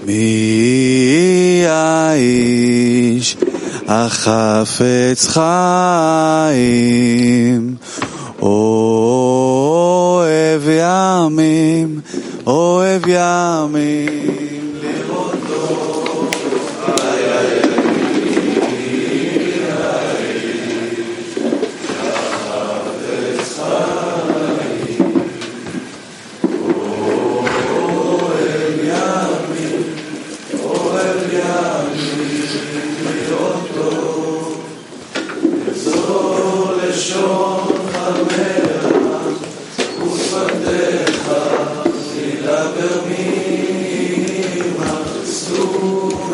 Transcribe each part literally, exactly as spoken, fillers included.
מי האיש החפץ חיים, אוהב ימים, אוהב ימים לראותו. איי איי איי מי האיש החפץ חיים, אוהב ימים, אוהב ימים לראותו. יחזור לשון חמך ושפתיך ידבר ממך, סור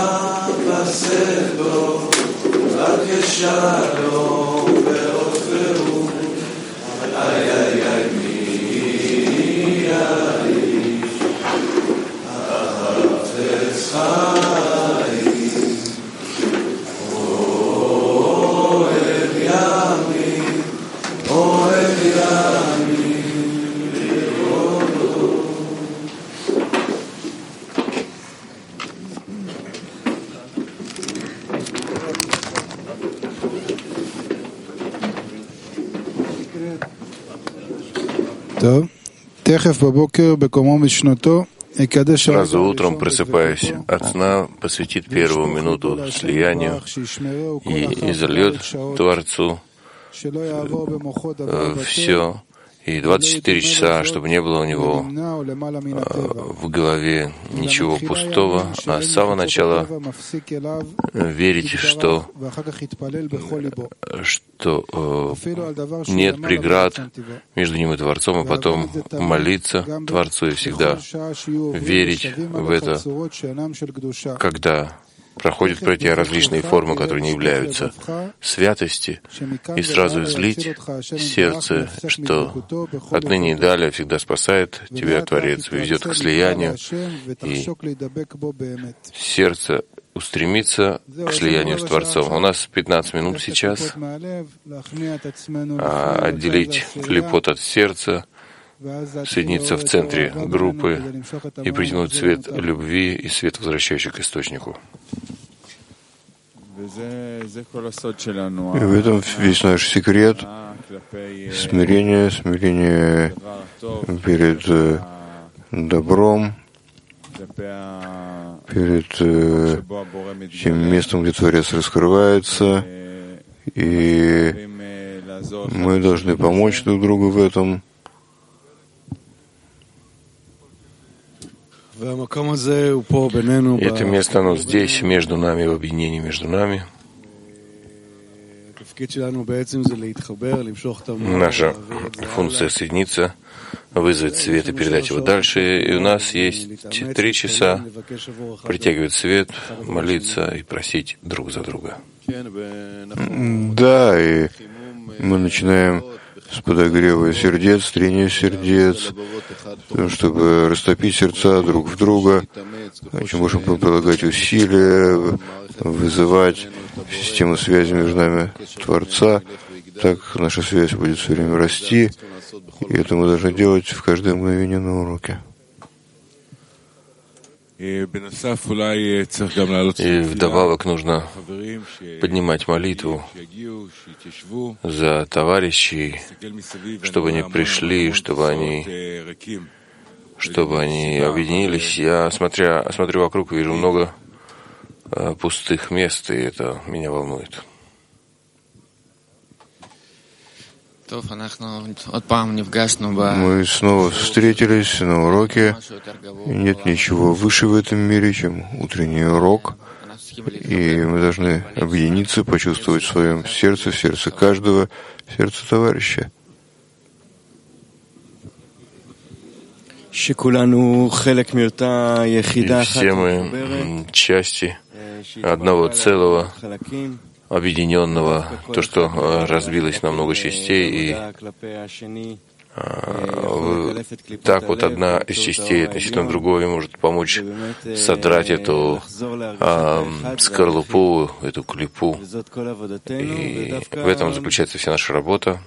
מהפסדו רק ישלום ועופרו. איי איי איי מי האיש החפץ חיים, אוהב ימים, אוהב ימים לראותו. טוב, תכף בבוקר בקומו משנתו Сразу утром, просыпаясь от сна, посвятит первую минуту слиянию и изольет Творцу все, и двадцать четыре часа, чтобы не было у него в голове ничего пустого, а с самого начала верить, что, что э, нет преград между ним и Творцом, а потом молиться Творцу и всегда верить в это, когда проходят про те различные формы, которые не являются святости, и сразу излить сердце, что отныне и далее всегда спасает тебя Творец, ведет к слиянию, и сердце устремится к слиянию с Творцом. У нас пятнадцать минут сейчас, а отделить клипот от сердца, соединиться в центре группы и притянуть свет любви и свет, возвращающий к источнику. И в этом весь наш секрет смирения, смирения перед добром, перед тем местом, где Творец раскрывается, и мы должны помочь друг другу в этом. И это место, оно здесь, между нами, в объединении между нами. Наша функция соединиться, вызвать свет и передать его дальше. И у нас есть три часа притягивать свет, молиться и просить друг за друга. Да, и мы начинаем с подогрева сердец, трения сердец, чтобы растопить сердца друг в друга. Очень можем прилагать усилия, вызывать систему связи между нами Творца. Так наша связь будет все время расти, и это мы должны делать в каждое мгновение на уроке. И вдобавок нужно поднимать молитву за товарищей, чтобы они пришли, чтобы они, чтобы они объединились. Я, смотря, смотрю вокруг, вижу много э, пустых мест, и это меня волнует. Мы снова встретились на уроке. Нет ничего выше в этом мире, чем утренний урок. И мы должны объединиться, почувствовать в своем сердце, в сердце каждого, в сердце товарища. И все мы части одного целого, объединенного, то, что разбилось на много частей, и так вот одна из частей относительно другой может помочь содрать эту а, скорлупу, эту клипу. И в этом заключается вся наша работа.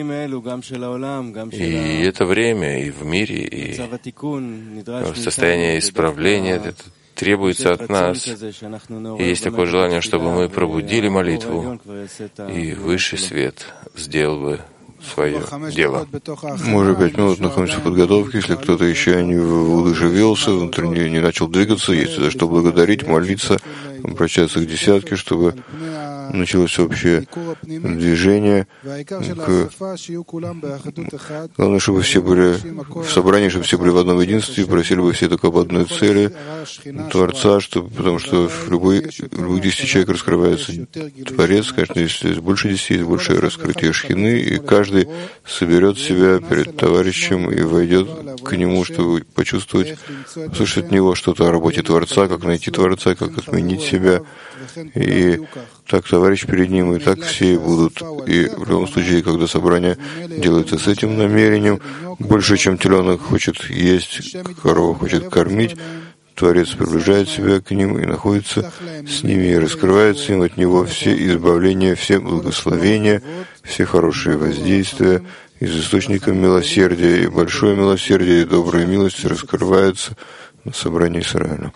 И это время и в мире, и состояние исправления, это требуется от нас. И есть такое желание, чтобы мы пробудили молитву, и высший свет сделал бы свое дело. Мы уже пять минут находимся в подготовке. Если кто-то еще не воодушевился, внутренне не начал двигаться, есть за что благодарить, молиться, обращаться к десятке, чтобы началось общее движение. К... Главное, чтобы все были в собрании, чтобы все были в одном единстве, просили бы все только об одной цели Творца, чтобы, потому что в любой, в любых десяти человек раскрывается Творец. Конечно, если есть больше десяти, есть больше раскрытия Шхины, и каждый соберет себя перед товарищем и войдет к нему, чтобы почувствовать, услышать от него что-то о работе Творца, как найти Творца, как отменить себя. И так товарищ перед ним, и так все будут. И в любом случае, когда собрание делается с этим намерением, больше, чем теленок хочет есть, корова хочет кормить, Творец приближает себя к ним и находится с ними, и раскрывается им от него все избавления, все благословения, все хорошие воздействия из источника милосердия, и большое милосердие, и добрая милость раскрывается на собрании Израиля.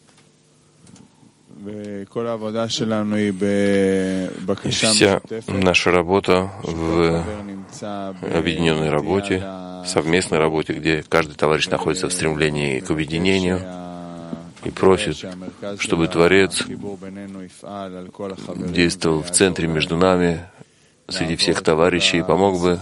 И вся наша работа в объединенной работе, совместной работе, где каждый товарищ находится в стремлении к объединению и просит, чтобы Творец действовал в центре между нами, среди всех товарищей, и помог бы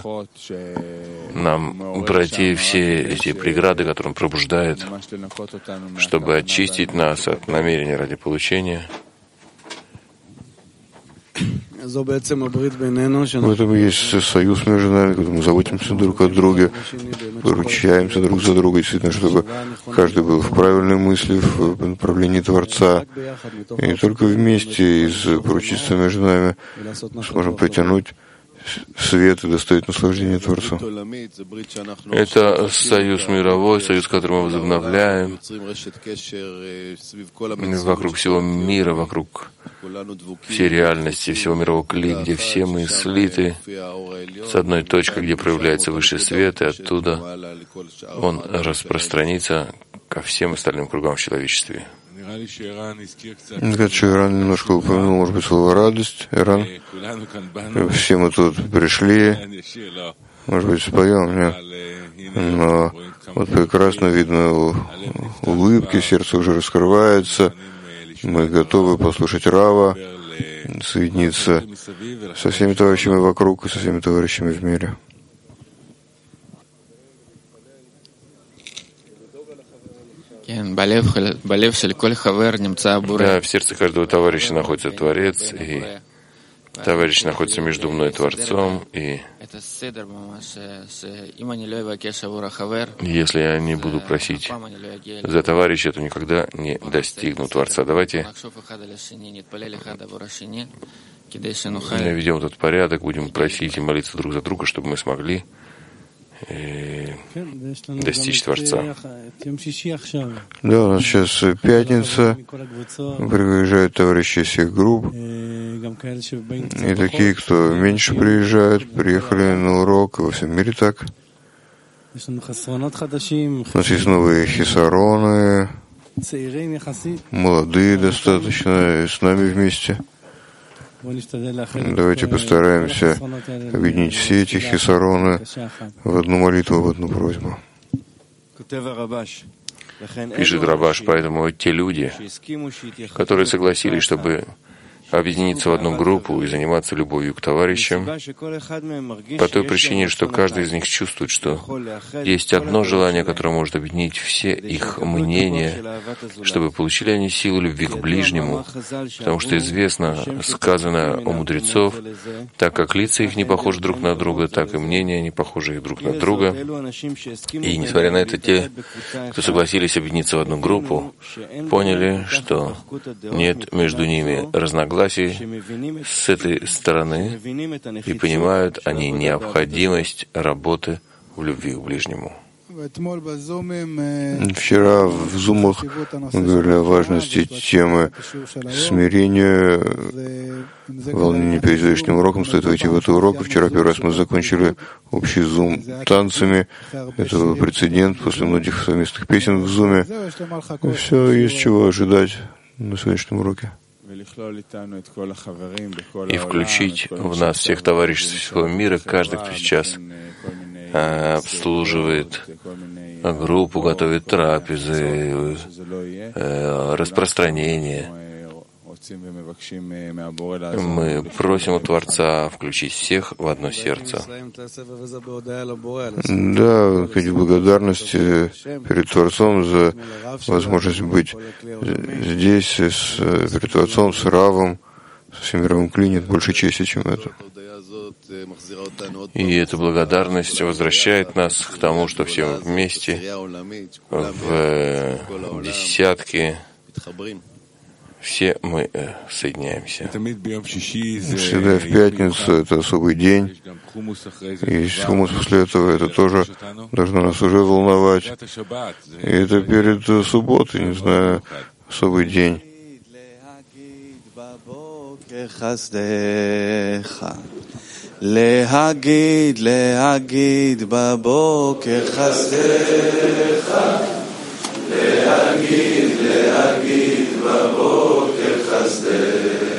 нам пройти все эти преграды, которые он пробуждает, чтобы очистить нас от намерения ради получения. В этом есть союз между нами, когда мы заботимся друг о друге, поручаемся друг за друга, действительно, чтобы каждый был в правильной мысли, в направлении Творца. И только вместе из поручительства между нами сможем притянуть свет и доставить наслаждение Творцу. Это союз мировой, союз, который мы возобновляем вокруг всего мира, вокруг всей реальности, всего мирового кли, где все мы слиты с одной точкой, где проявляется высший свет, и оттуда он распространится ко всем остальным кругам в человечестве. Кажется, Иран немножко упомянул, может быть, слово «радость». Иран, все мы тут пришли, может быть, споем, нет? Но вот прекрасно видно улыбки, сердце уже раскрывается, мы готовы послушать Рава, соединиться со всеми товарищами вокруг и со всеми товарищами в мире. Да, в сердце каждого товарища находится Творец, и товарищ находится между мной и Творцом, и если я не буду просить за товарища, то никогда не достигну Творца. Давайте наведем этот порядок, будем просить и молиться друг за друга, чтобы мы смогли достичь Творца. Да, у нас сейчас пятница, приезжают товарищи из всех групп, и такие, кто меньше приезжают, приехали на урок, и во всем мире так. У нас есть новые хисароны, молодые достаточно, с нами вместе. Давайте постараемся объединить все эти хисароны в одну молитву, в одну просьбу. Пишет Рабаш, поэтому те люди, которые согласились, чтобы объединиться в одну группу и заниматься любовью к товарищам, по той причине, что каждый из них чувствует, что есть одно желание, которое может объединить все их мнения, чтобы получили они силу любви к ближнему, потому что известно, сказано у мудрецов, так как лица их не похожи друг на друга, так и мнения не похожи друг на друга. И несмотря на это, те, кто согласились объединиться в одну группу, поняли, что нет между ними разногласий с этой стороны и понимают они необходимость работы в любви к ближнему. Вчера в зумах мы говорили о важности темы смирения, волнения перед сегодняшним уроком, стоит войти в этот урок. Вчера первый раз мы закончили общий зум танцами. Это был прецедент после многих совместных песен в зуме. И все, есть чего ожидать на сегодняшнем уроке. И включить в нас всех товарищей всего мира, каждый, кто сейчас обслуживает группу, готовит трапезы, распространение. Мы просим у Творца включить всех в одно сердце. Да, к благодарности перед Творцом за возможность быть здесь, с, перед Творцом, с Равом, со всем мировым клинит больше чести, чем это. И эта благодарность возвращает нас к тому, что все вместе в десятки, все мы соединяемся. Всегда в пятницу это особый день. И хумус после этого, это тоже должно нас уже волновать. И это перед субботой, не знаю, особый день. להגיד, להגיד בבוקר חסדך, להגיד, להגיד בבוקר חסדך.